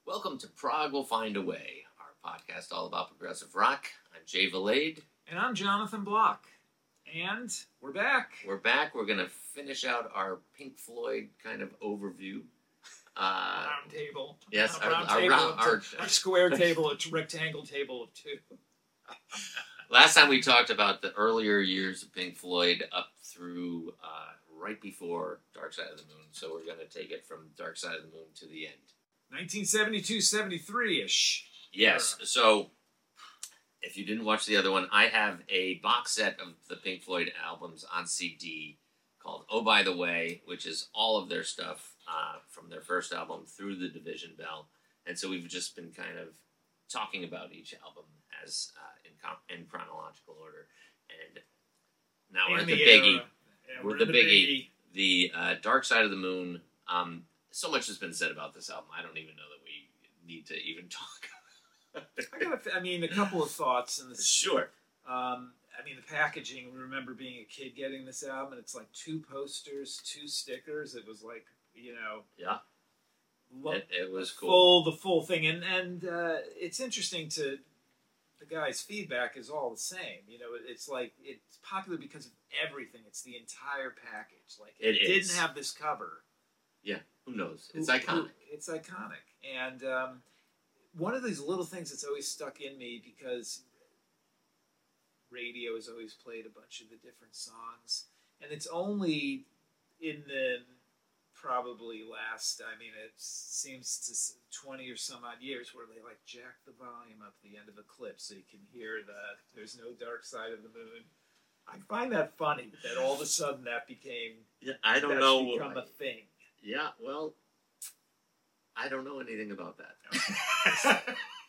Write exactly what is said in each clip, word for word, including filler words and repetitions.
Welcome to Prog Will Find a Way, our podcast all about progressive rock. I'm Jay Valade. And I'm Jonathan Block. And we're back. We're back. We're going to finish out our Pink Floyd kind of overview. Uh, round table. Yes, our, our, round our, table round, our, our square table, a rectangle table of two. Last time we talked about the earlier years of Pink Floyd up through uh, right before Dark Side of the Moon. So we're going to take it from Dark Side of the Moon to the end. nineteen seventy-two seventy-three-ish. Yes. So if you didn't watch the other one, I have a box set of the Pink Floyd albums on C D called Oh By The Way, which is all of their stuff uh, from their first album through the Division Bell. And so we've just been kind of talking about each album as uh, in, com- in chronological order. And now we're at the, the biggie. Yeah, we're, we're the, the biggie. biggie. The uh, Dark Side of the Moon. Um, so much has been said about this album. I don't even know that we need to even talk. I got. I mean, a couple of thoughts in this. Sure. Um, I mean, the packaging. We remember being a kid getting this album, and it's like two posters, two stickers. It was like, you know. Yeah. Lo- it, it was cool. Full, the full thing, and and uh, it's interesting to. The guy's feedback is all the same. You know, it's like it's popular because of everything. It's the entire package. Like it, it didn't have this cover. Yeah, who knows? It's who, iconic. Who, it's iconic, and um, one of these little things that's always stuck in me because radio has always played a bunch of the different songs, and it's only in the probably last, I mean, it seems to twenty or some odd years where they like jack the volume up at the end of a clip so you can hear that there's no Dark Side of the Moon. I find that funny that all of a sudden that became yeah, I don't that's know become what, a thing. Yeah, well, I don't know anything about that.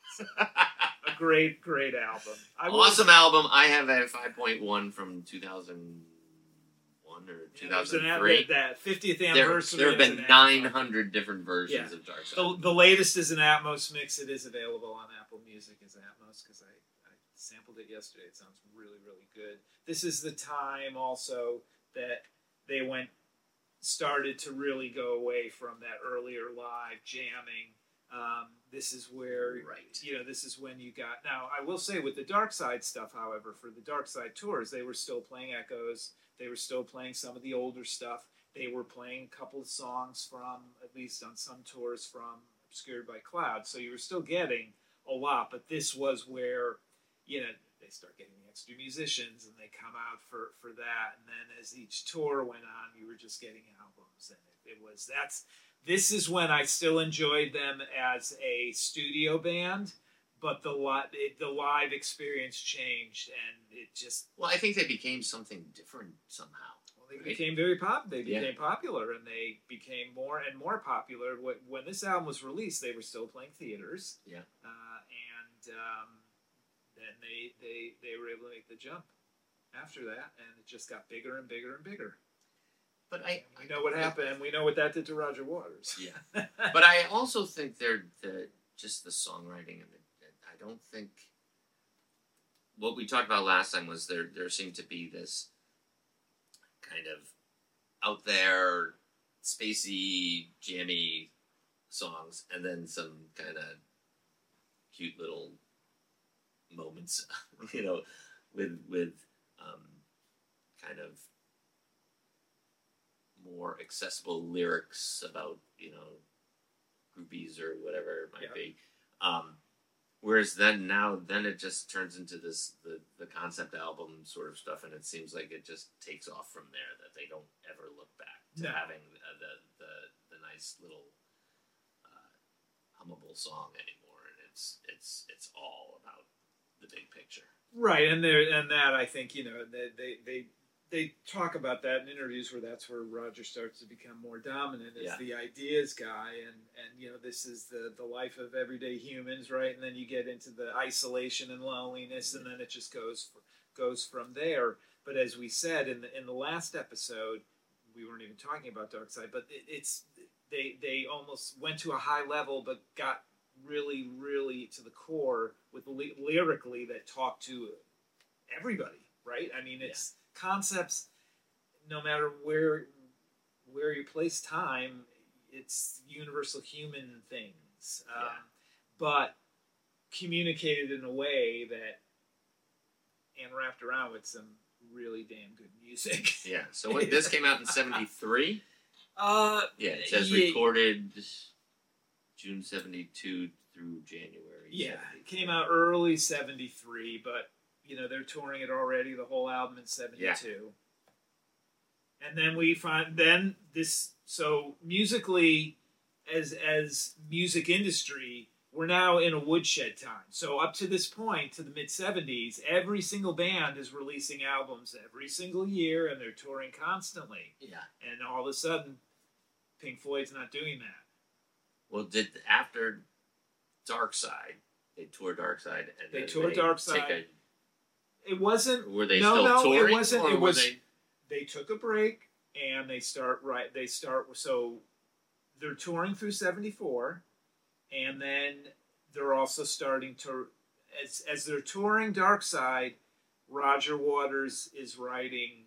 A great, great album. I awesome was, album. I have a five point one from two thousand one or two thousand three. Yeah, that fiftieth anniversary. There, there have been nine hundred different versions yeah. of Dark Side. The, the latest is an Atmos mix. It is available on Apple Music as Atmos because I, I sampled it yesterday. It sounds really, really good. This is the time also that they went started to really go away from that earlier live jamming. Um, this is where, right. you know, this is when you got... Now, I will say with the Dark Side stuff, however, for the Dark Side tours, they were still playing Echoes. They were still playing some of the older stuff. They were playing a couple of songs from, at least on some tours, from Obscured by Cloud. So you were still getting a lot. But this was where, you know, they start getting the extra musicians and they come out for, for that. And then as each tour went on, you were just getting albums. And it, it was, that's, this is when I still enjoyed them as a studio band, but the li- it, the live experience changed and it just... Well, I think they became something different somehow. Well, they right? became very pop. They became yeah. popular and they became more and more popular. When this album was released, they were still playing theaters. Yeah. Uh, and, um, then they, they, they were able to make the jump after that, and it just got bigger and bigger and bigger. But I, we know what happened, and we know what that did to Roger Waters. Yeah, but I also think they're the just the songwriting, and the, I don't think what we talked about last time was there. There seemed to be this kind of out there, spacey, jammy songs, and then some kind of cute little moments, you know, with with um, kind of more accessible lyrics about, you know, groupies or whatever it might yeah. be. Um, whereas then now then it just turns into this the, the concept album sort of stuff, and it seems like it just takes off from there. That they don't ever look back to no. having the, the the the nice little uh, hummable song anymore, and it's it's it's all about the big picture. Right, and there and that I think, you know, they they they, they talk about that in interviews where that's where Roger starts to become more dominant as yeah. the ideas guy, and, and you know, this is the, the life of everyday humans, right? And then you get into the isolation and loneliness, and then it just goes goes from there. But as we said in the in the last episode, we weren't even talking about Dark Side, but it, it's they they almost went to a high level, but got really, really to the core with ly- lyrically that talk to everybody, right? I mean, it's yeah. concepts, no matter where where you place time, it's universal human things. Um, but communicated in a way that and wrapped around with some really damn good music. Yeah. So what, this came out in seventy-three? Uh, yeah, it says yeah, recorded June seventy-two through January. Yeah, seventy-three. it came out early seventy-three, but, you know, they're touring it already, the whole album in seventy-two. Yeah. And then we find, then this, so musically, as as music industry, we're now in a woodshed time. So up to this point, to the mid-seventies, every single band is releasing albums every single year, and they're touring constantly. Yeah. And all of a sudden, Pink Floyd's not doing that. Well, did after Dark Side, they toured Dark Side, and they then toured they Dark Side. A, it wasn't. Were they no, still no, touring? it wasn't. Or It were was. They... they took a break, and they start right. They start so they're touring through seventy-four, and then they're also starting to as as they're touring Dark Side. Roger Waters is writing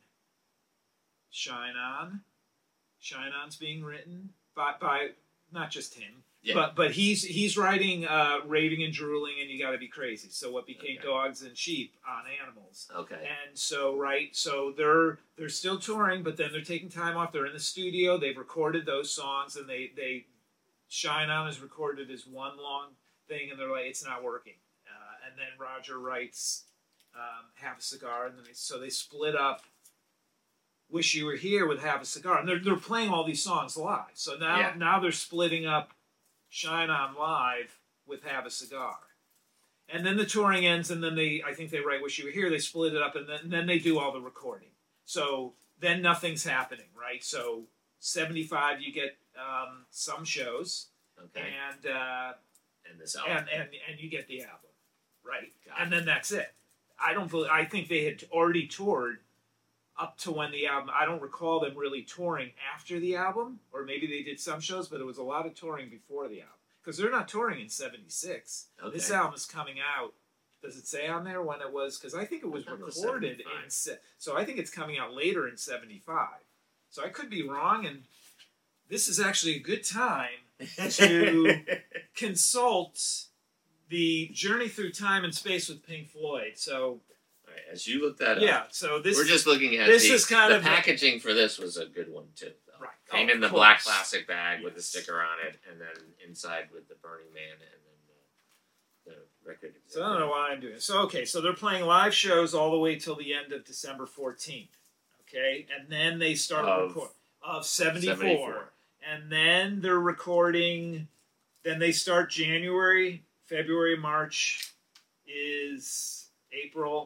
Shine On. Shine On's being written by by not just him. Yeah. But but he's he's writing uh, Raving and Drooling and You Gotta Be Crazy. So what became okay. Dogs and Sheep on Animals. Okay. And so right, so they're they're still touring, but then they're taking time off. They're in the studio. They've recorded those songs, and they they Shine On is recorded as one long thing, and they're like, it's not working. Uh, and then Roger writes um, Have a Cigar, and then they, so they split up Wish You Were Here with Have a Cigar, and they're they're playing all these songs live. So now yeah. now they're splitting up Shine On live with Have a Cigar. And then the touring ends, and then they, I think they write Wish You Were Here, they split it up, and then, and then they do all the recording. So then nothing's happening, right? So seventy-five, you get um, some shows, okay. and, uh, and, this album. and, and, and you get the album, right? Got and it. then that's it. I don't believe, I think they had already toured up to when the album, I don't recall them really touring after the album, or maybe they did some shows, but it was a lot of touring before the album. Because they're not touring in seventy-six. Okay. This album is coming out, does it say on there when it was? Because I think it was recorded in, so I think it's coming out later in seventy-five. So I could be wrong, and this is actually a good time to consult the Journey Through Time and Space with Pink Floyd. So... As you look that yeah, up, so this we're just looking at this the, is kind the of packaging for this was a good one too. Though. Right, came oh, in the course. black plastic bag yes. with the sticker on it, and then inside with the Burning Man and then the, the record. So I don't know why I'm doing this. So okay, so they're playing live shows all the way till the end of December fourteenth. Okay, and then they start of, record of seventy-four, and then they're recording. Then they start January, February, March is April.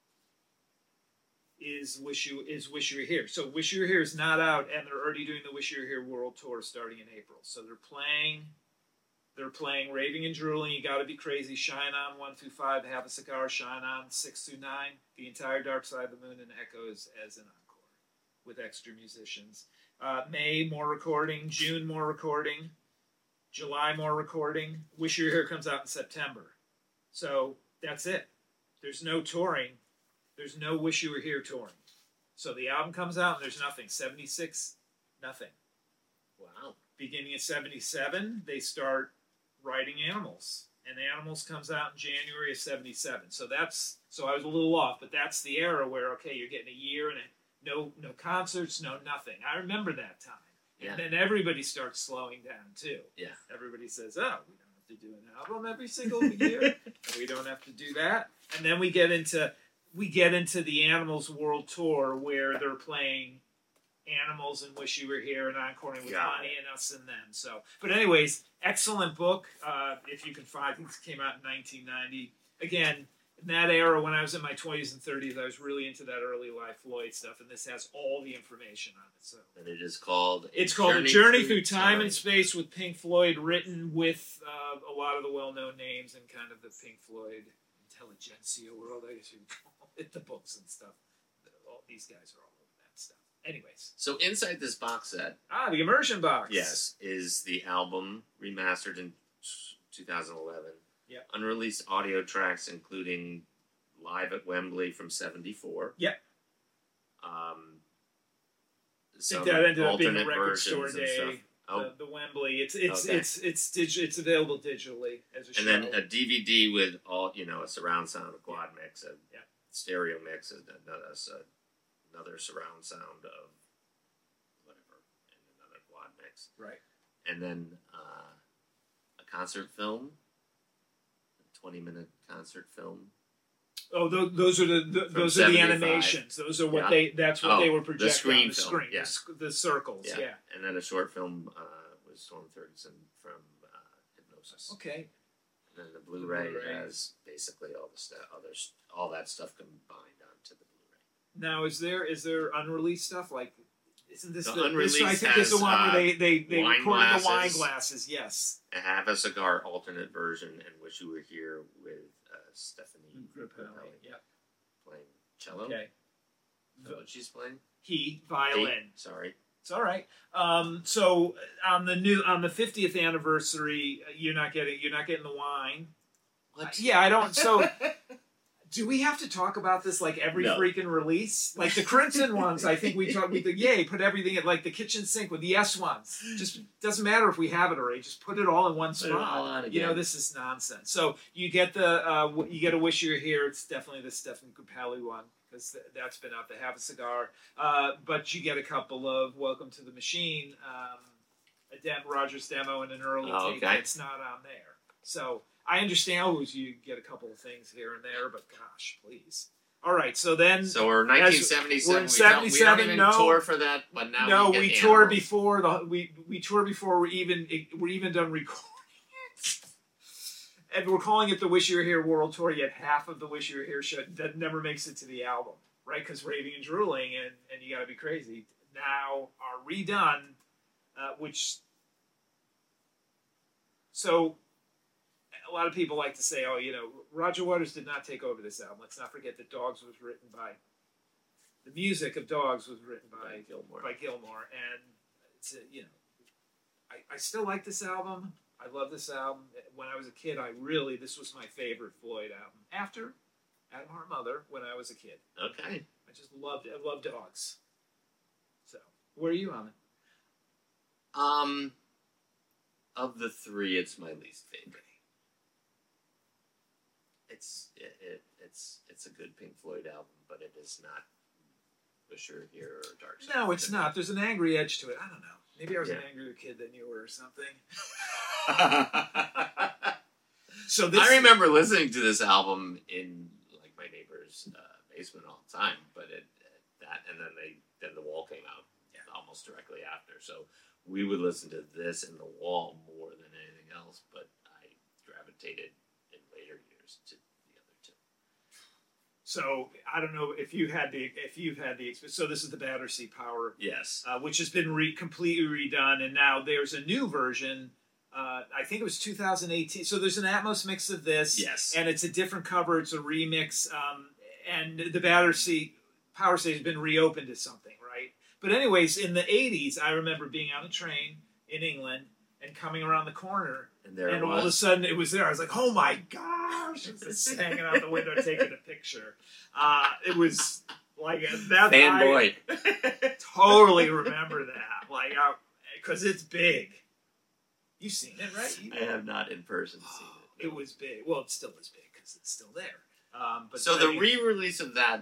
Is Wish You is Wish You Were Here. So Wish You Were Here is not out, and they're already doing the Wish You Were Here World Tour starting in April. So they're playing, they're playing Raving and Drooling, You Gotta Be Crazy, Shine On one through five, Have a Cigar, Shine On six through nine, the entire Dark Side of the Moon, and Echoes as an encore with extra musicians. Uh, May more recording, June more recording, July more recording. Wish You Were Here comes out in September. So that's it. There's no touring. There's no Wish You Were Here touring. So the album comes out and there's nothing. seventy-six, nothing. Wow. Beginning of seventy-seven, they start writing Animals. And Animals comes out in January of seventy-seven. So that's, so I was a little off, but that's the era where, okay, you're getting a year and a, no no concerts, no nothing. I remember that time. Yeah. And then everybody starts slowing down too. Yeah. Everybody says, oh, we don't have to do an album every single year. And we don't have to do that. And then we get into... We get into the Animals World Tour where they're playing Animals and Wish You Were Here and encoring with Got Honey it. and Us and Them. So, but anyways, excellent book. Uh, if you can find, I think it came out in nineteen ninety. Again, in that era when I was in my twenties and thirties, I was really into that early Live Floyd stuff, and this has all the information on it. So, and it is called. It's called Journey, Journey Through, Through Time, Time and Space with Pink Floyd, written with uh, a lot of the well-known names and kind of the Pink Floyd intelligentsia world, I guess you would call it, the books and stuff. All these guys are all over that stuff. Anyways. So inside this box set... Ah, the immersion box. Yes, is the album remastered in two thousand eleven. Yep. Unreleased audio tracks including Live at Wembley from seventy-four. Yep. Um, I think that ended up being a record versions store day. Oh. The, the Wembley. It's it's Okay. it's it's dig- it's available digitally as a And show. then a D V D with all, you know, a surround sound, a quad mix, a Yeah. stereo mix, and another, another surround sound of whatever, and another quad mix. Right. And then uh, a concert film, a twenty-minute concert film. Oh, those, those are the, the From those are the seventy-five. animations. Those are what Yeah. they. That's what Oh, they were the projecting screen on the film, screen. yeah. The, sc- the circles. Yeah. Yeah. And then a short film uh, with Storm Thurgeson from uh, Hypnosis. Okay. And then the Blu-ray, Blu-ray. has basically all the stuff, others, all that stuff combined onto the Blu-ray. Now, is there is there unreleased stuff like? Isn't this The the? unreleased this, I think this is the has, one uh, where they they they wine recorded the wine glasses. glasses. Yes. I have a cigar alternate version, and Wish You Were Here with uh, Stephanie Grappelli Yep. playing cello. Okay. Is that what she's playing? He violin. Eight? Sorry. It's all right. Um, so on the new on the fiftieth anniversary, uh, you're not getting you're not getting the wine. Uh, yeah, I don't. So do we have to talk about this like every No. freaking release? Like the Crimson ones, I think we talk. We think, yay, put everything at like the kitchen sink with the S ones. Just doesn't matter if we have it already. Just put it all in one Put it all spot. on You know, again. this is nonsense. So you get the uh, w- you get a Wish You Were Here. It's definitely the Stephen Kupali one because th- that's been out. They have a cigar, uh, but you get a couple of Welcome to the Machine, um, a dem- Rogers demo, and an early Oh, take okay. that's not on there. So I understand was you get a couple of things here and there, but gosh, please. All right, so then So we're nineteen seventy-seven. we're in we, don't, we don't seventy-seven, even no. tour for that, but now no, we, we get toured Animals. before the we we toured before we're even we're even done recording it. And we're calling it the Wish You Were Here World Tour. Yet half of the Wish You Were Here show that never makes it to the album, right? Because Raving and Drooling and and You Gotta Be Crazy now are redone, uh, which so. A lot of people like to say, "Oh, you know, Roger Waters did not take over this album." Let's not forget that Dogs was written by the music of Dogs was written by By Gilmore. by Gilmore, and it's a, you know, I, I still like this album. I love this album. When I was a kid, I really this was my favorite Floyd album. After Adam Heart Mother, when I was a kid, Okay. I just loved it. I love Dogs. So, where are you on it? Um, of the three, it's my least favorite. It's it, it it's it's a good Pink Floyd album, but it is not Wish You Were Here or Dark Side. No, it's not. There's an angry edge to it. I don't know. Maybe I was an Yeah. angrier kid than you were, or something. So this, I remember listening to this album in like my neighbor's uh, basement all the time, but it, it that and then they then The Wall came out Yeah. almost directly after, so we would listen to this and The Wall more than anything else. But I gravitated in later years to the other two. So I don't know if you had the if you've had the experience. So this is the Battersea Power, Yes. uh, which has been re- completely redone, and now there's a new version. Uh, I think it was two thousand eighteen. So there's an Atmos mix of this, Yes. and it's a different cover. It's a remix, um, and the Battersea Power Stage has been reopened as something, right? But anyways, in the eighties, I remember being on a train in England and coming around the corner. And there And it all of a was. sudden, it was there. I was like, "Oh my gosh!" I was just hanging out the window taking a picture. Uh, it was like a, that. Fanboy. I totally remember that, like, because it's big. You've seen it, right? You- I have not in person seen it. It was big. Well, it still is big because it's still there. Um, but So I the mean, re-release of that,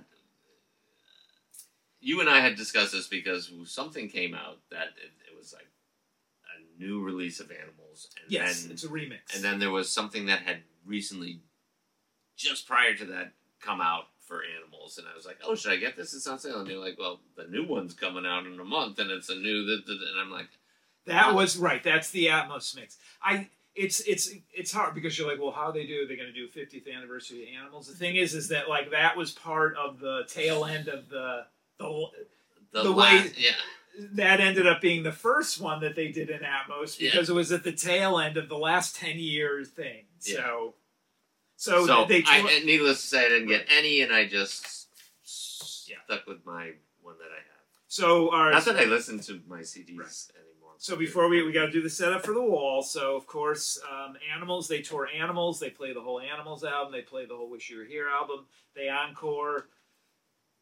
you and I had discussed this because something came out that it, it was like a new release of Animals, and yes, then it's a remix. and then there was something that had recently, just prior to that, come out for Animals, and I was like, oh, should I get this? It's on sale, and they're like, well, the new one's coming out in a month, and it's a new, th- th- and I'm like, That was right. That's the Atmos mix. I it's it's it's hard because you're like, well, how they do? They're going to do fiftieth anniversary of Animals. The thing is, is that like that was part of the tail end of the the the, The last, way- yeah, that ended up being the first one that they did in Atmos because it was at the tail end of the last ten year thing. Yeah. So so, so they I, tour- and needless to say, I didn't get any, and I just Yeah. stuck with my one that I have. so our Not that I listen to my C Ds Right. anymore. So before we we got to do the setup for the wall. So of course, um, Animals. They tour Animals. They play the whole Animals album. They play the whole Wish You Were Here album. They encore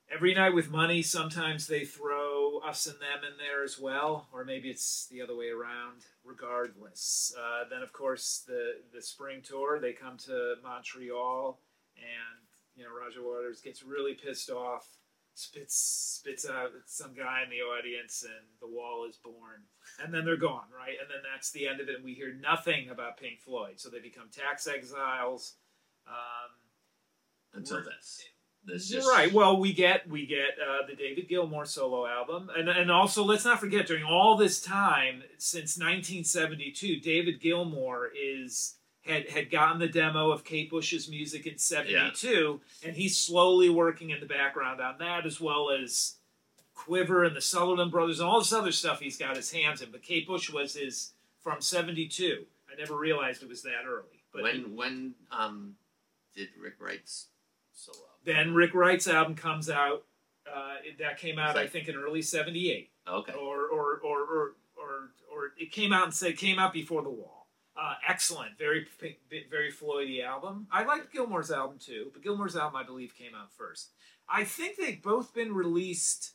Every Night with Money, sometimes they throw Us and Them in there as well, or maybe it's the other way around. Regardless, uh, then of course the the spring tour, they come to Montreal, and you know Roger Waters gets really pissed off, spits spits out some guy in the audience, and The Wall is born, and then they're gone, right? And then that's the end of it, and we hear nothing about Pink Floyd, so they become tax exiles. Um, Until this. This You're just... right. Well, we get we get uh, the David Gilmour solo album, and and also let's not forget during all this time since nineteen seventy-two, David Gilmour is had had gotten the demo of Kate Bush's music in seventy-two, yeah. and he's slowly working in the background on that, as well as Quiver and the Sutherland Brothers and all this other stuff he's got his hands in. But Kate Bush was his from seventy-two. I never realized it was that early. But when he, when um did Rick Wright's solo? Then Rick Wright's album comes out. Uh, that came out, that... I think, in early seventy-eight. Okay. Or or or or or, or it came out and said it came out before The Wall. Uh, excellent, very very Floydy album. I liked Gilmour's album too, but Gilmour's album I believe came out first. I think they've both been released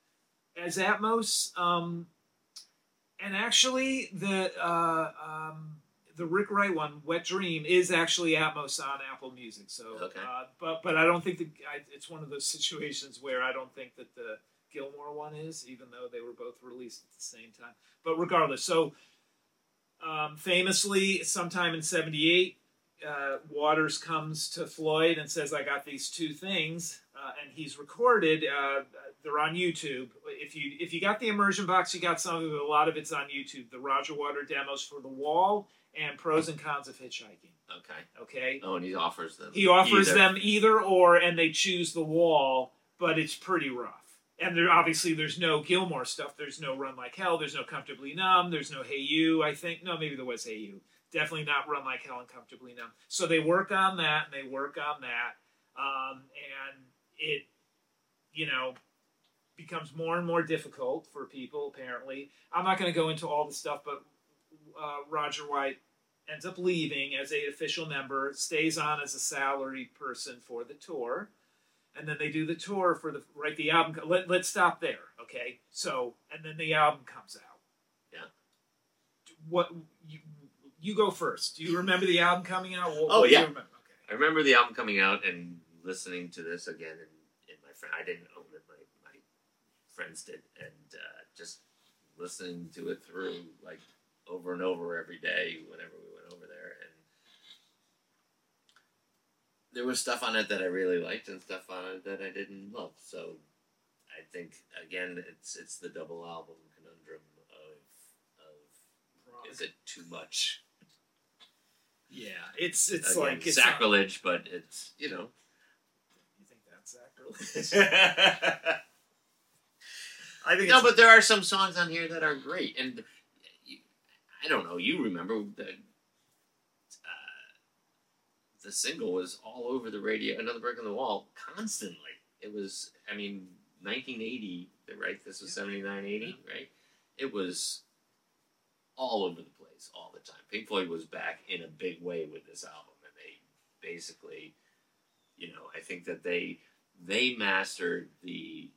as Atmos, um, and actually the. Uh, um, The Rick Wright one, Wet Dream, is actually Atmos on Apple Music. So, okay. uh, but but I don't think that I, it's one of those situations where I don't think that the Gilmour one is, even though they were both released at the same time. But regardless, so um, famously, sometime in seventy-eight, uh, Waters comes to Floyd and says, "I got these two things," uh, and he's recorded. Uh, they're on YouTube. If you if you got the immersion box, you got some of it. A lot of it's on YouTube. The Roger Waters demos for The Wall. And Pros and Cons of Hitchhiking. Okay. Okay. Oh, and he offers them. He offers either. them either or, and they choose The Wall, but it's pretty rough. And there obviously there's no Gilmour stuff. There's no Run Like Hell. There's no Comfortably Numb. There's no Hey You. I think no, maybe there was Hey You. Definitely not Run Like Hell and Comfortably Numb. So they work on that, and they work on that, um, and it, you know, becomes more and more difficult for people. Apparently, I'm not going to go into all the stuff, but. Uh, Roger White ends up leaving as a official member, stays on as a salaried person for the tour, and then they do the tour for the right the album. Let, let's stop there, okay? So, and then the album comes out. Yeah. What you, you go first? Do you remember the album coming out? What, oh what yeah. Do you remember? Okay. I remember the album coming out and listening to this again, and, and my friend I didn't own it, my my friends did, and uh, just listening to it through like. Over and over every day whenever we went over there, and there was stuff on it that I really liked and stuff on it that I didn't love. So I think again, it's it's the double album conundrum of of is it too much? Yeah, it's it's again, like it's sacrilege, not, but it's you know. You think that's sacrilege? I think no, it's, but there are some songs on here that are great and. I don't know. You remember the uh, the single was all over the radio. Another Brick in the Wall constantly. It was. I mean, nineteen eighty. Right. This was seventy-nine, eighty. Right. It was all over the place all the time. Pink Floyd was back in a big way with this album, and they basically, you know, I think that they they mastered the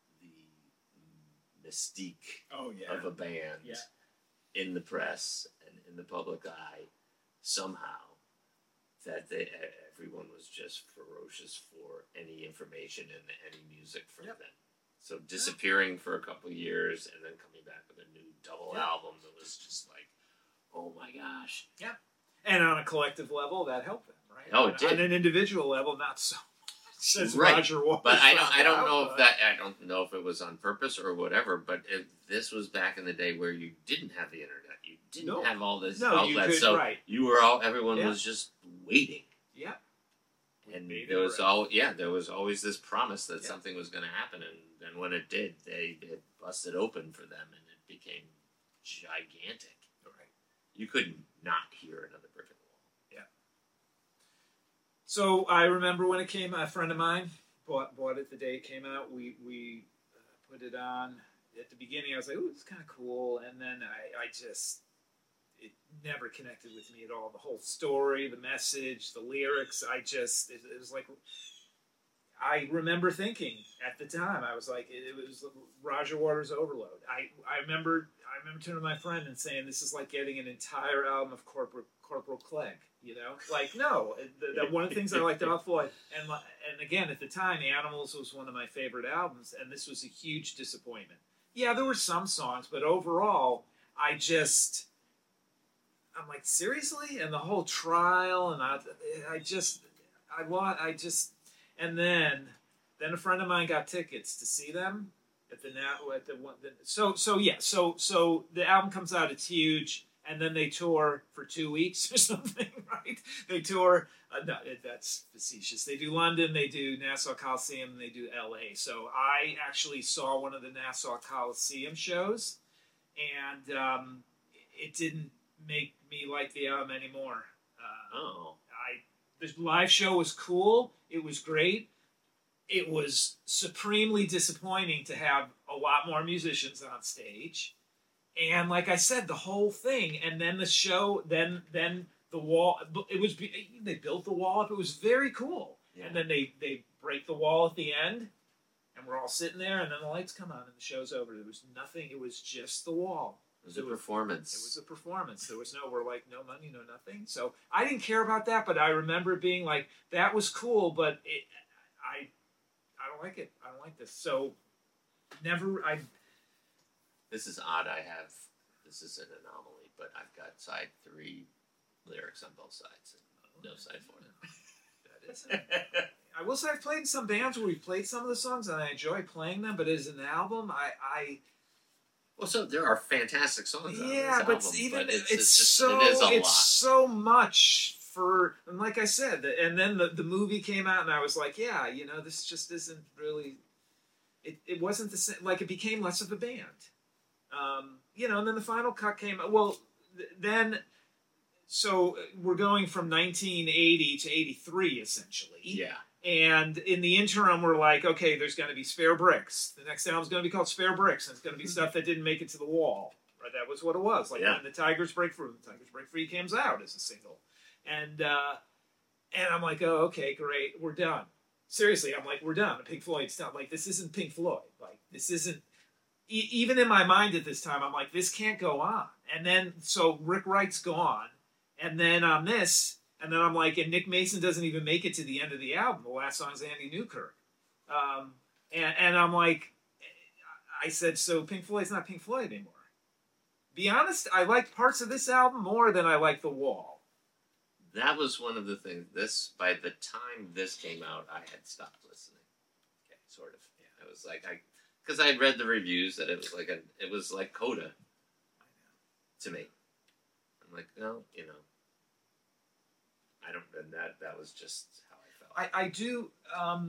the mystique oh, yeah. of a band. Yeah. In the press and in the public eye, somehow, that they, everyone was just ferocious for any information and any music from yep. them. So disappearing for a couple of years and then coming back with a new double yep. album that was just like, oh my gosh. Yeah. And on a collective level, that helped them, right? Oh, it on, did. On an individual level, not so much. Says right. Roger Waters. But I don't, I don't out, know but... if that, I don't know if it was on purpose or whatever, but if this was back in the day where you didn't have the internet, you didn't no. have all this no, outlet, you could, so right. you were all, everyone yeah. was just waiting. Yeah. And Maybe there was right. all, yeah, there was always this promise that yeah. something was going to happen, and then when it did, they it busted open for them, and it became gigantic. Right. You couldn't not hear another Brick in the Wall. Yeah. So I remember when it came, a friend of mine bought bought it the day it came out. We we uh, put it on at the beginning. I was like, "Ooh, it's kind of cool," and then I I just. It never connected with me at all. The whole story, the message, the lyrics, I just, it, it was like, I remember thinking at the time, I was like, it, it was Roger Waters' Overload. I, I remember I remember turning to my friend and saying, this is like getting an entire album of Corporal, Corporal Clegg, you know? Like, no. The, the, one of the things I liked about Floyd, and, and again, at the time, The Animals was one of my favorite albums, and this was a huge disappointment. Yeah, there were some songs, but overall, I just, I'm like, seriously? And the whole trial, and I, I just, I want, I just, and then, then a friend of mine got tickets to see them at the now at the one. The, so so yeah, so so the album comes out, it's huge, and then they tour for two weeks or something, right? They tour. Uh, no, that's facetious. They do London, they do Nassau Coliseum, and they do L A. So I actually saw one of the Nassau Coliseum shows, and um, it didn't make me like the album anymore. Uh, Oh. I the live show was cool. It was great. It was supremely disappointing to have a lot more musicians on stage. And like I said, the whole thing, and then the show, then then the wall, it was, they built the wall up. It was very cool. Yeah. And then they, they break the wall at the end, and we're all sitting there, and then the lights come on, and the show's over. There was nothing. It was just the wall. It was a performance. It was a performance. There was no, we're like, no money, no nothing. So I didn't care about that, but I remember being like, that was cool, but it, I I don't like it. I don't like this. So never, I... This is odd. I have, this is an anomaly, but I've got side three lyrics on both sides and no side four. That is it. I will say I've played in some bands where we've played some of the songs and I enjoy playing them, but as an album, I... I Well, so there are fantastic songs on yeah, this but album, even but it's, it's, it's just, so it is a it's lot. so much for, and like I said, and then the, the movie came out and I was like, yeah, you know, this just isn't really, it, it wasn't the same, like it became less of a band. Um, you know, and then the final cut came out, well, th- then, so we're going from nineteen eighty to eighty-three, essentially. Yeah. And in the interim, we're like, okay, there's going to be Spare Bricks. The next album's going to be called Spare Bricks, and it's going to be stuff that didn't make it to the wall. Right? That was what it was. Like Yeah. when the Tigers Break Free, the Tigers Break Free comes out as a single, and uh, and I'm like, oh, okay, great, we're done. Seriously, I'm like, we're done. Pink Floyd's done. Like, this isn't Pink Floyd. Like, this isn't. E- even in my mind at this time, I'm like, this can't go on. And then so Rick Wright's gone, and then on this. And then I'm like, and Nick Mason doesn't even make it to the end of the album. The last song is Andy Newkirk. Um, and, and I'm like, I said, so Pink Floyd's not Pink Floyd anymore. Be honest, I liked parts of this album more than I liked The Wall. That was one of the things. This, by the time this came out, I had stopped listening. Okay, sort of. Yeah. I was like, I, because I had read the reviews that it was like a, it was like Coda. To me, I'm like, no, you know. I don't, and that, that was just how I felt. I, I do, um,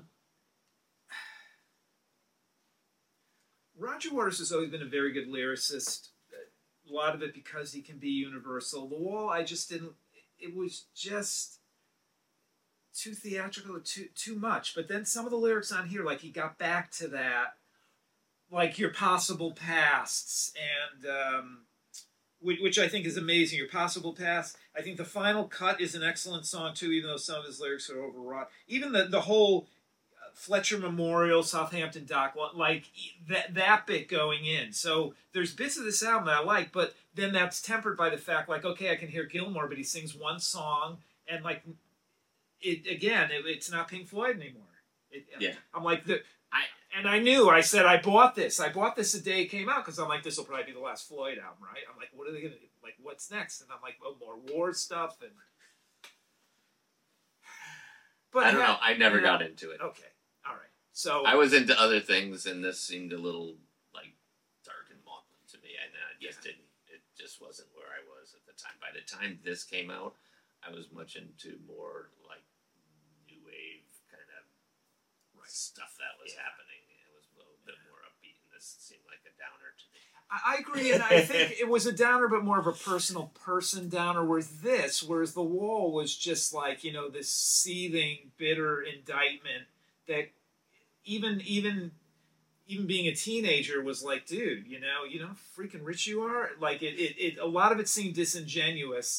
Roger Waters has always been a very good lyricist. A lot of it because he can be universal. The Wall, I just didn't, it was just too theatrical, too, too much. But then some of the lyrics on here, like he got back to that, like your possible pasts and, um, which I think is amazing. Your Possible Past. I think the final cut is an excellent song too, even though some of his lyrics are overwrought. Even the the whole Fletcher Memorial, Southampton Dock, like that that bit going in. So there's bits of this album that I like, but then that's tempered by the fact, like, okay, I can hear Gilmour, but he sings one song, and like it again, it, it's not Pink Floyd anymore. It, Yeah. I'm like the. I, and I knew, I said, I bought this. I bought this the day it came out because I'm like, this will probably be the last Floyd album, right? I'm like, what are they going to do? Like, what's next? And I'm like, oh, more war stuff. And but I don't yeah, know. I never you know, got into it. Okay. All right. So I was into other things, and this seemed a little like dark and maudlin to me, and I just Yeah. didn't. It just wasn't where I was at the time. By the time this came out, I was much into more like new wave kind of Right. stuff that was Yeah. happening. It was a little bit more upbeat, and this seemed like a downer to me. I, I agree, and I think it was a downer, but more of a personal person downer. Whereas this, whereas The Wall was just like, you know, this seething, bitter indictment that even even even being a teenager was like, dude, you know, you know how freaking rich you are. Like it, it, it a lot of it seemed disingenuous.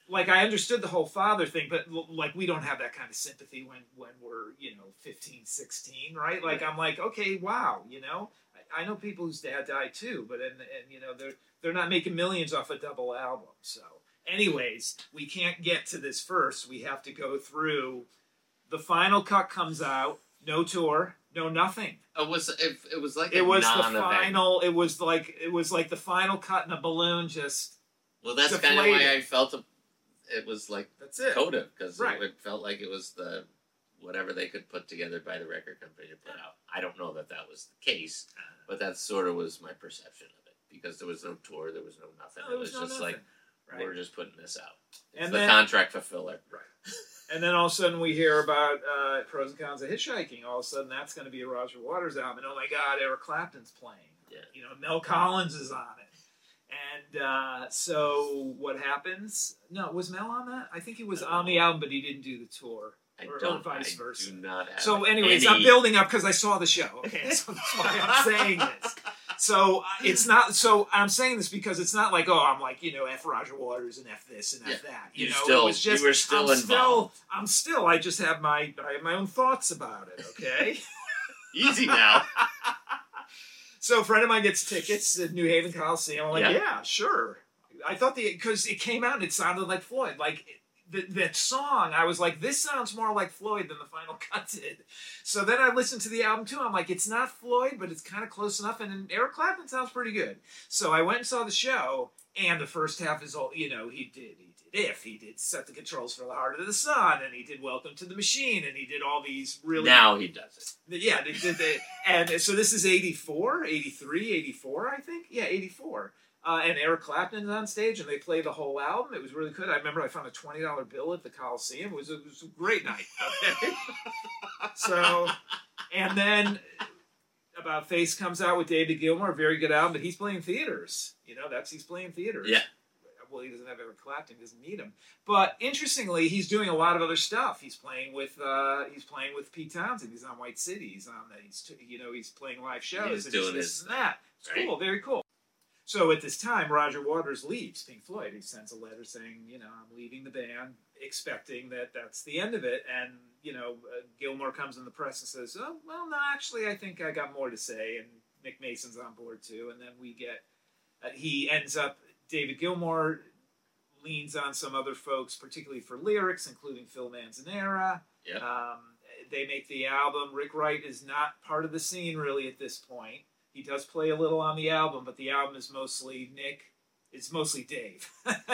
like I understood the whole father thing, but like we don't have that kind of sympathy when when we're, you know, fifteen, sixteen, right? Like I'm like, okay, wow, you know, I, I know people whose dad died too, but and and you know they're they're not making millions off a double album. So, anyways, we can't get to this first. We have to go through. The final cut comes out, no tour, no nothing. It was it, it was like it a was non-event. the final. It was like it was like the final cut in a balloon. Just well, that's deflated. kind of why I felt a, it was like that's it. Coda because right. it, it felt like it was the whatever they could put together by the record company to put out. I don't know that that was the case, but that sort of was my perception of it because there was no tour, there was no nothing. No, it was, was no just nothing. like right. we're just putting this out. It's and the then, contract fulfiller, right? And then all of a sudden we hear about uh, pros and cons of hitchhiking. All of a sudden that's going to be a Roger Waters album. And oh my God, Eric Clapton's playing. Yeah. You know, Mel Collins is on it. And uh, so what happens? No, was Mel on that? I think he was no. on the album, but he didn't do the tour. I or, don't. or vice I versa. do not have so anyways, any... I'm building up because I saw the show. Okay, so that's why I'm saying this. So it's not. So I'm saying this because it's not like, oh, I'm like, you know, F Roger Waters and F this and F yeah. that. You, you know, still, it was just you were still I'm involved. Still, I'm still. I just have my I have my own thoughts about it. Okay. Easy now. So a friend of mine gets tickets at New Haven Coliseum. I'm like, yeah, yeah sure. I thought the because it came out and it sounded like Floyd. Like the, that song, I was like, this sounds more like Floyd than the final cut did. So then I listened to the album too. I'm like, it's not Floyd, but it's kind of close enough. And Eric Clapton sounds pretty good. So I went and saw the show, and the first half is all, you know, he did, he did If, he did Set the Controls for the Heart of the Sun, and he did Welcome to the Machine, and he did all these really... Now he does it. Yeah, they did they, and so this is eighty-four, eighty-three, eighty-four, I think? Yeah, eighty-four. Uh, and Eric Clapton's on stage, and they play the whole album. It was really good. I remember I found a twenty dollar bill at the Coliseum. It was, it was a great night. Okay? So, and then About Face comes out with David Gilmour, a very good album, but he's playing theaters. You know, that's he's playing theaters. Yeah. Well, he doesn't have Eric Clapton, he doesn't need him. But interestingly, he's doing a lot of other stuff. He's playing with uh, he's playing with Pete Townsend. He's on White City. He's on the, he's you know he's playing live shows. He's and doing this this and that. It's right? cool, very cool. So at this time, Roger Waters leaves Pink Floyd. He sends a letter saying, you know, I'm leaving the band, expecting that that's the end of it. And, you know, uh, Gilmour comes in the press and says, oh, well, no, actually, I think I got more to say. And Nick Mason's on board, too. And then we get, uh, he ends up, David Gilmour leans on some other folks, particularly for lyrics, including Phil Manzanera. Yep. Um, they make the album. Rick Wright is not part of the scene, really, at this point. He does play a little on the album, but the album is mostly Nick. It's mostly Dave, uh, and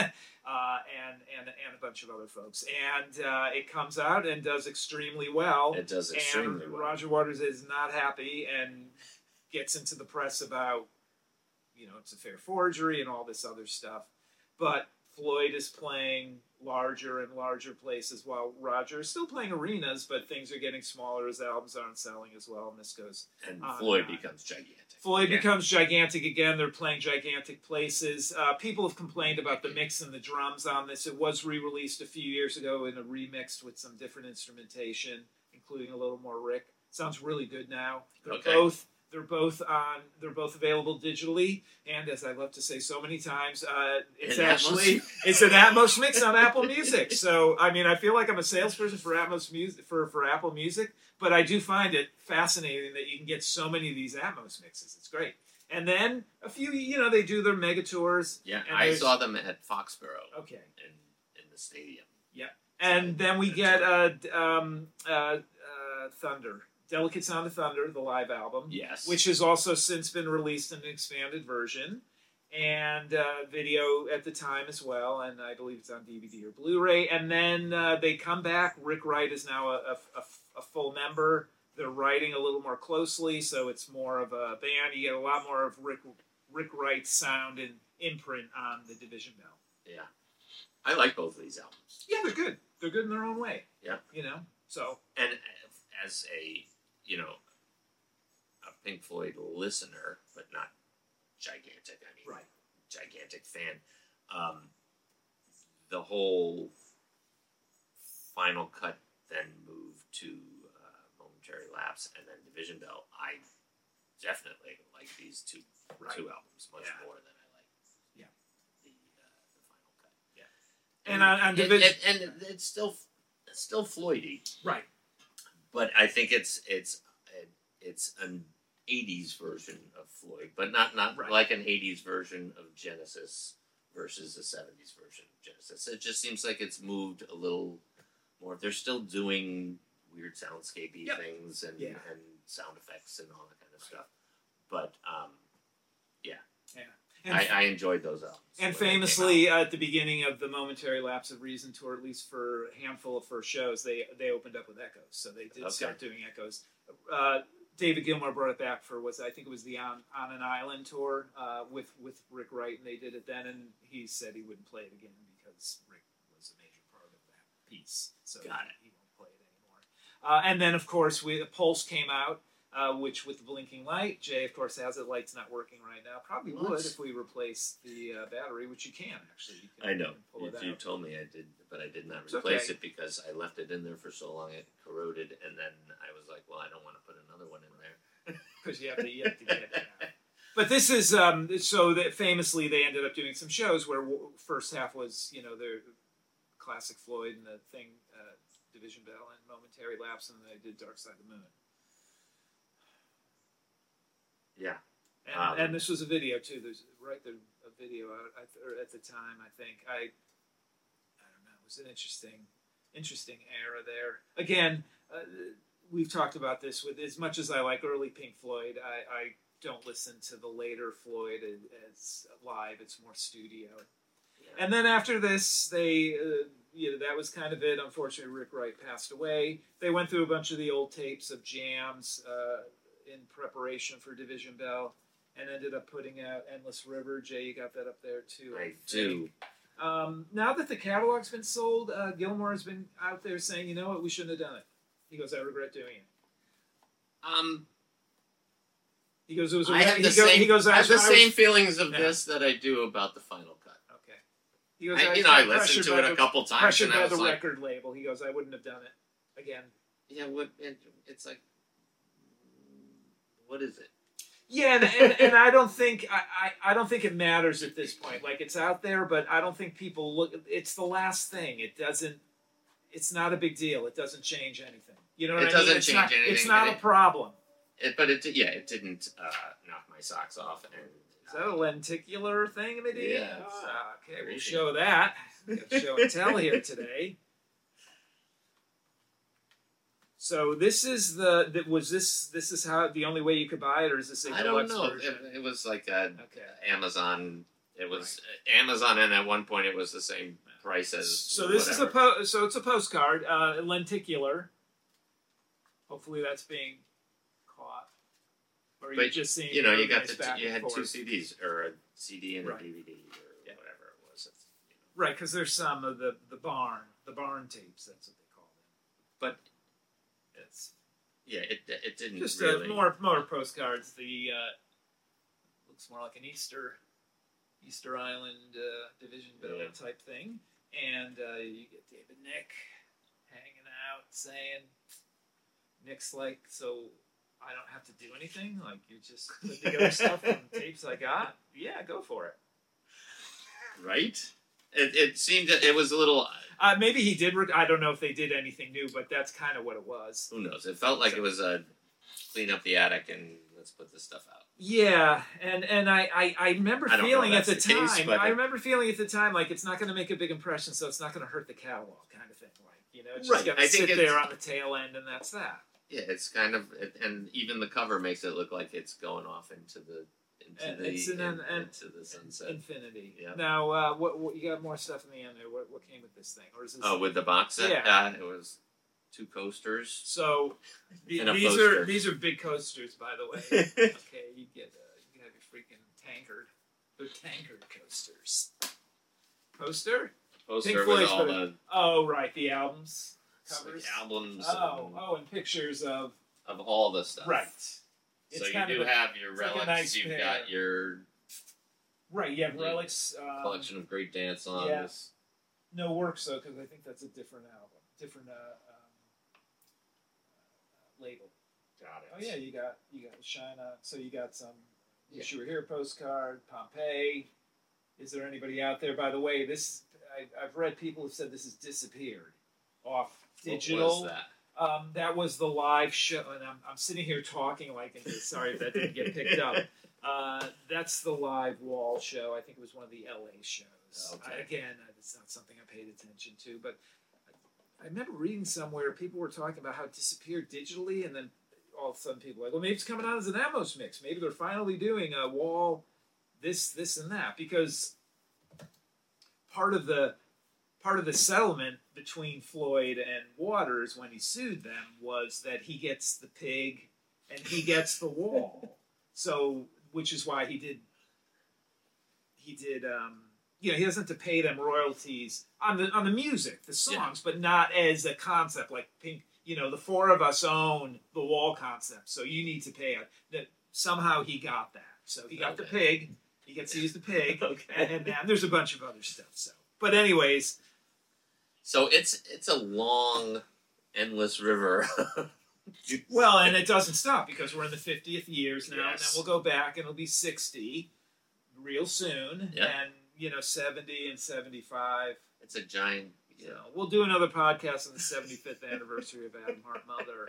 and and a bunch of other folks. And uh, it comes out and does extremely well. It does extremely and well. Roger Waters is not happy and gets into the press about, you know, it's a fair forgery and all this other stuff. But Floyd is playing larger and larger places while Roger is still playing arenas, but things are getting smaller as albums aren't selling as well, and this goes And on Floyd and on. becomes gigantic. Floyd yeah. becomes gigantic again. They're playing gigantic places. Uh, people have complained about the mix and the drums on this. It was re-released a few years ago in a remix with some different instrumentation, including a little more Rick. Sounds really good now. They're Okay. both they're both on they're both available digitally, and as I love to say so many times, uh, it's In actually Atmos? it's an Atmos mix on Apple Music. So I mean, I feel like I'm a salesperson for Atmos Music for for Apple Music. But I do find it fascinating that you can get so many of these Atmos mixes. It's great. And then a few, you know, they do their mega tours. Yeah, and I there's- saw them at Foxborough Okay. in, in the stadium. Yeah. And then we get uh, d- um, uh, uh, Thunder. Delicate Sound of Thunder, the live album. Yes. Which has also since been released in an expanded version. And uh, video at the time as well. And I believe it's on D V D or Blu-ray. And then uh, they come back. Rick Wright is now a, a, a a full member. They're writing a little more closely, so it's more of a band. You get a lot more of Rick Rick Wright's sound and imprint on the Division Bell. Yeah. I like both of these albums. Yeah, they're good. They're good in their own way. Yeah. You know, so. And as a, you know, a Pink Floyd listener, but not gigantic, I mean, Right. gigantic fan, um, the whole final cut then moved to uh, Momentary Lapse and then Division Bell. I definitely like these two Right. two albums much Yeah. more than I like Yeah. the uh, the final cut. Yeah. And on, on and, Division, and, and it's still it's still Floydy, right? but I think it's it's it's an eighties version of Floyd, but not not Right. like an eighties version of Genesis versus a seventies version of Genesis. It just seems like it's moved a little more. They're still doing weird soundscapey Yep. things and Yeah. and sound effects and all that kind of stuff, but um, yeah, Yeah. And, I, I enjoyed those albums. and when they came famously, out. at the beginning of the Momentary Lapse of Reason tour, at least for a handful of first shows, they they opened up with Echoes, so they did Okay. start doing Echoes. Uh, David Gilmour brought it back for was I think it was the On, on an Island tour uh, with with Rick Wright, and they did it then, and he said he wouldn't play it again because Rick was a major part of that piece, so Got it. he won't play it anymore. Uh, and then of course we Pulse came out. Uh, which with the blinking light, Jay of course has it. Light's not working right now. Probably What? would if we replace the uh, battery, which you can actually. You can, I know you can pull you, it you out. told me I did, but I did not It's replace okay. it because I left it in there for so long it corroded, and then I was like, well, I don't want to put another one in there. Because you have to, you have to get it out. But this is um, so that famously they ended up doing some shows where w- first half was you know their classic Floyd and the thing, uh, Division Bell and Momentary Lapse, and they did Dark Side of the Moon. Yeah. And, Um, and this was a video too. There's right there a video out at the, or at the time. I think I, I don't know. It was an interesting, interesting era there. Again, uh, we've talked about this with as much as I like early Pink Floyd. I, I don't listen to the later Floyd as, as live. It's more studio. Yeah. And then after this, they, uh, you know, that was kind of it. Unfortunately, Rick Wright passed away. They went through a bunch of the old tapes of jams uh, in preparation for Division Bell, and ended up putting out Endless River. Jay, you got that up there too. I think. do. Um, now that the catalog's been sold, uh, Gilmour has been out there saying, you know what, we shouldn't have done it. He goes, I regret doing it. Um, He goes, it was. A, I have he the goes, same. He goes, I have the was, same feelings of Yeah. this that I do about the final cut. Okay. He goes, I, was you know, I pressured listened to by it the- a couple times, Pressured and I by was the like, record label. He goes, I wouldn't have done it again. yeah, what? It, it's like, what is it? Yeah, and, and, and I don't think I, I, I don't think it matters at this point. Like it's out there, but I don't think people look. It's the last thing. It doesn't. It's not a big deal. It doesn't change anything. You know what It I mean? doesn't It's change not, anything, It's not and a it- problem. It, but it, yeah, it didn't uh, knock my socks off, and Is that a lenticular thing, Medina? Yeah, it's, Ah, okay, we'll very show that. We got show and tell here today. So this is the that was this this is how the only way you could buy it, or is this a I don't deluxe know. version? It, it was like a Okay. Amazon. It was Amazon, and at one point it was the same price as. So this is a whatever. po- so it's a postcard, uh, lenticular. Hopefully that's being caught, or you're But, just seeing. You know, it you got organized the back you and had two forth. C Ds or a C D and Right. a D V D or Yeah. whatever it was. It's, you know. Right, because there's some of the the barn, the barn tapes. That's what they call them. But It's yeah, it it didn't just really. uh, more more postcards. The uh, looks more like an Easter Easter Island uh, Division Bell Yeah. type thing, and uh, you get David Nick hanging out saying, Nick's like, so I don't have to do anything. Like you just put together stuff from tapes I got. Yeah, go for it. Right. It it seemed that it was a little. Uh, maybe he did. Rec- I don't know if they did anything new, but that's kind of what it was. Who knows? It felt like So- it was a clean up the attic and let's put this stuff out. Yeah, and and I I, I remember I don't know feeling if at the, that's the case, time. but- I remember feeling at the time like it's not going to make a big impression, so it's not going to hurt the catalog, kind of thing. Like you know, it's just Right, got to I think sit it's- there on the tail end, and that's that. Yeah, it's kind of, it, and even the cover makes it look like it's going off into the into And the it's an- in- an- into the sunset. Infinity. Yeah. Now, uh, what, what you got more stuff in the end there? What, what came with this thing, or is this? Oh, with the box set, Yeah. uh, it was two coasters. So the, And a these poster. are these are big coasters, by the way. Okay, you get uh, you can have your freaking tankard. They're tankard coasters. Poster? Poster Pink with Floyd's all put the Oh, right, the albums it's like covers. albums Oh, and- oh, and pictures of of all the stuff. right. So It's you kind do of a- have your it's like a relics. nice You've pair. got your right. You have the relics. Um, collection of great dance songs. yeah. No works though, because I think that's a different album, different uh, um, uh, label. Got it. Oh yeah, you got you got Shine On. So you got some Yeah. Wish You Were Here postcard, Pompeii. Is there anybody out there? By the way, this I, I've read people have said this has disappeared off What digital. was that? Um, that was the live show, and I'm, I'm sitting here talking like, sorry if that didn't get picked up. Uh, that's the live wall show. I think it was one of the L A shows. Okay. I, again, it's not something I paid attention to, but I, I remember reading somewhere people were talking about how it disappeared digitally, and then all of a sudden people were like, well, maybe it's coming out as an Atmos mix. Maybe they're finally doing a wall, this, this, and that, because part of the part of the settlement between Floyd and Waters when he sued them was that he gets the pig and he gets the wall. So, which is why he did, he did, um, you know, he doesn't have to pay them royalties on the on the music, the songs, yeah. but not as a concept like Pink. You know, the four of us own the wall concept, so you need to pay it. That somehow he got that. So he got okay. the pig. He gets to use the pig, okay. and, and, and there's a bunch of other stuff. So, but anyways. So it's it's a long, endless river. Well, and it doesn't stop because we're in the fiftieth years now, yes. and then we'll go back and it'll be sixty real soon, yep. and you know seventy and seventy-five. It's a giant. You know, we'll do another podcast on the seventy-fifth anniversary of Adam Hart Mother.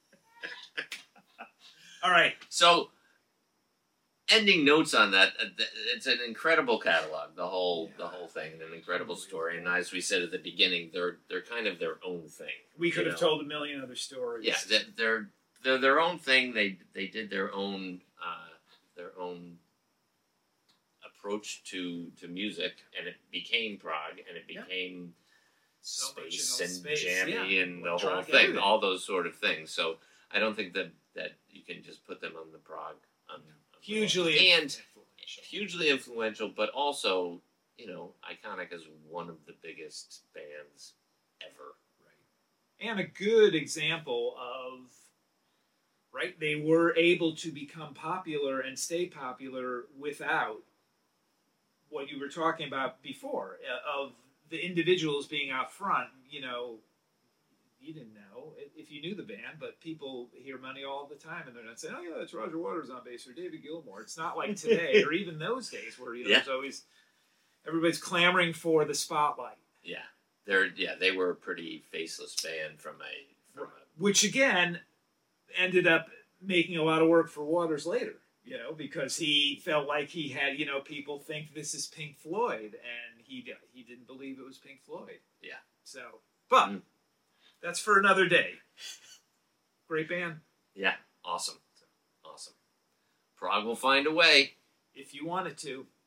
All right, so. Ending notes on that. It's an incredible catalog. The whole, yeah. the whole thing, an incredible story. And as we said at the beginning, they're they're kind of their own thing. We could have know? told a million other stories. Yeah, they're they're their own thing. They they did their own uh, their own approach to, to music, and it became prog, and it became yeah. so space and space. jammy yeah. and the whole thing, everything. all those sort of things. So I don't think that that you can just put them on the prog. On, Hugely and influential. hugely influential, but also, you know, iconic as one of the biggest bands ever. Right. And a good example of, right, they were able to become popular and stay popular without what you were talking about before, of the individuals being out front. You know, you didn't know if you knew the band, but people hear Money all the time, and they're not saying, "Oh yeah, it's Roger Waters on bass or David Gilmour." It's not like today, or even those days, where you know, yeah. there's always everybody's clamoring for the spotlight. Yeah, they're yeah they were a pretty faceless band from a from right. a which again ended up making a lot of work for Waters later. You know, because he felt like he had you know people think this is Pink Floyd, and he he didn't believe it was Pink Floyd. Yeah. So, but. Mm. That's for another day. Great band. Yeah, awesome. Awesome. Prog will find a way. If you want it to.